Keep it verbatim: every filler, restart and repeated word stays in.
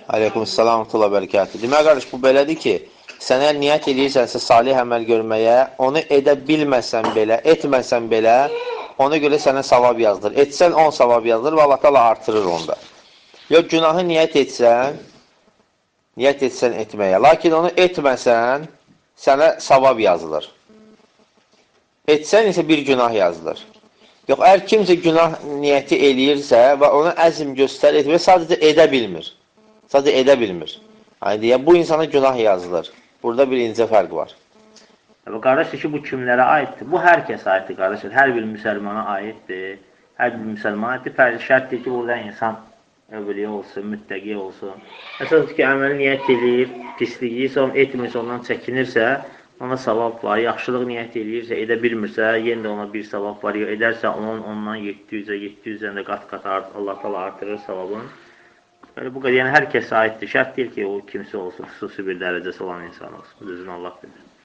Aleykümselam və bərəkətuhu. Demək, qardaş, bu belədir ki, sən əgər niyyət edirsənsə salih əməl görməyə, onu edə bilməsən belə, etməsən belə, ona görə sənə savab yazdır. Etsən on savab yazdır və Allah təala artırır onda. Yox, günahı niyyət etsən, niyyət etsən etməyə, lakin onu etməsən, sənə savab yazılır. Etsən isə bir günah yazılır. Yox, əgər kimsə günah niyyəti eləyirsə və ona əzm göstərir və sadəcə edə bilmir. Sadəcə edə bilmir. Yəni, bu insana günah yazılır. Burada bir incə fərq var. Qardaşlar ki, bu kimlərə aiddir? Bu hər kəsə aiddir, qardaşlar. Hər bir müsəlmana aiddir. Hər bir müsəlmana aiddir. Şərtdir ki, burada insan övliyə olsun, müttəqi olsun. Əsas ki, əməli niyyət edir, pisliyi isə etmirsə, ondan çəkinirsə, ona savab var. Yaxşılıq niyyət edirsə, edə bilmirsə, yenə də ona bir savab var. Edərsə, onun ondan yeddi yüzə, yeddi yüzdən də qat-qat Allah təala artırır savabını. Yəni, bu qədər, yəni hər kəsə aiddir. Şərt deyil ki, o kimsə olsun, xüsusi bir dərəcəsi olan insan olsun. Düzünü Allah bilir.